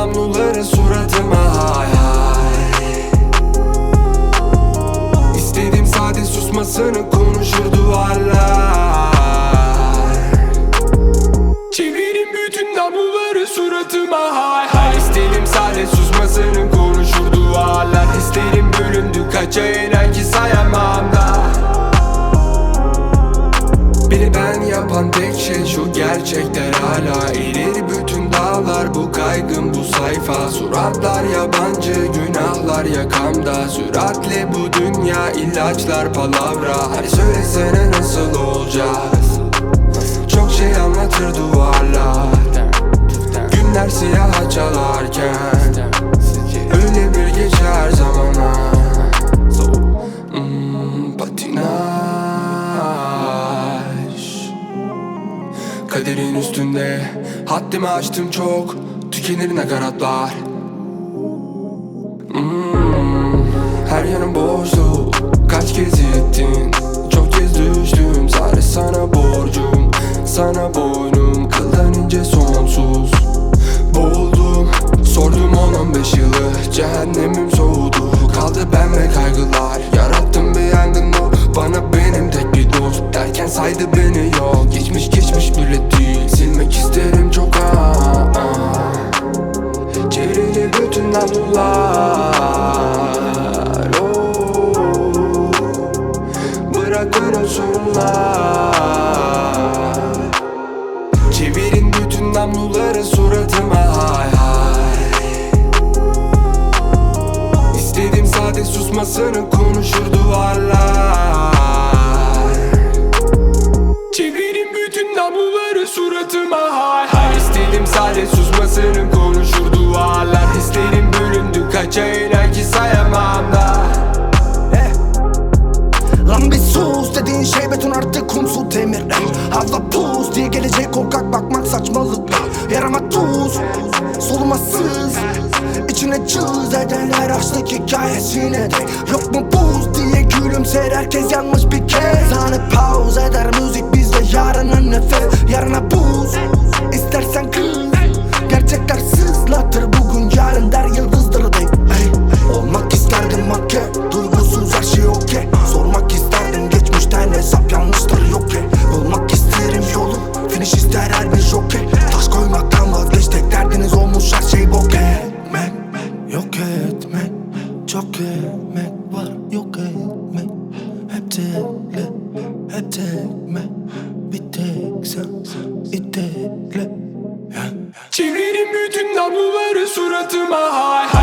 namluları suratıma hay hay. İstedim sade susmasını konuşur duvarlar. Çevirin bütün namluları suratıma hay hay. İstedim sade susmasını konuşur duvarlar. Hislerim bölündü kaça iner ki sayamam da. Beni ben yapan tek şey şu gerçekler hala. İleri bütün dağlar bu kaygım bu sayfa. Suratlar yabancı günahlar yakamda. Süratle bu dünya ilaçlar palavra. Hadi söylesene nasıl olacağız? Çok şey anlatır duvarlar. Günler siyaha çalarken öyle bir geçer zamana. Patinaj. Kaderin üstünde haddimi aştım çok. Tükenir nakaratlar. Her yanım boşluk. Kaç kez gittin, çok kez düştüm. Sadece sana borcum, sana boynum. Kıldan ince sonsuz boğuldum. Sordum 10-15 yılı, cehennemim soğudu. Kaldı ben ve kaygılar. Yarattım bir yangın o bana benim tek bir dost derken saydı beni yok. Geçmiş bile değil, silmek isterim çok Çevrili bütün namlular. Bırakın sorunlar. Çevirin bütün namluları suratıma hay hay. İstedim sade susmasını konuşur duvarlar. Çevirin bütün namluları suratıma hay hay. İstedim sade susmasını konuşur duvarlar. Hislerim bölündü kaça iner ki sayamam da. Lan bir sus, dediğin şey beton artık kumsuz demir. Havla puz diye gelecek korkak bakmak saçmalık. Yarama tuz, soluma sız, İçine cız eden her aşklık hikayesine de. Yok mu buz diye gülümser herkes yanmış bir kez. Hani pause eder müzik bizde yarının nefes. Yarına buz, istersen kız. Gerçekler sızlatır bugün yarın der yıldızdır de. Olmak isterdim maket, duygusuz her şey okey. Sormak isterdim geçmişten hesap yanlıştır yok ki. Bulmak isterim yolu, finish ister her bir jokey. Taş koymaktan vazgeç tek derdiniz olmuş her şey bok etmek. Yok etmek, çok ekmek var yok etmek. Hep tekle, hep tekme. Bir tek sen, itekle. Çevirin bütün namluları suratıma hay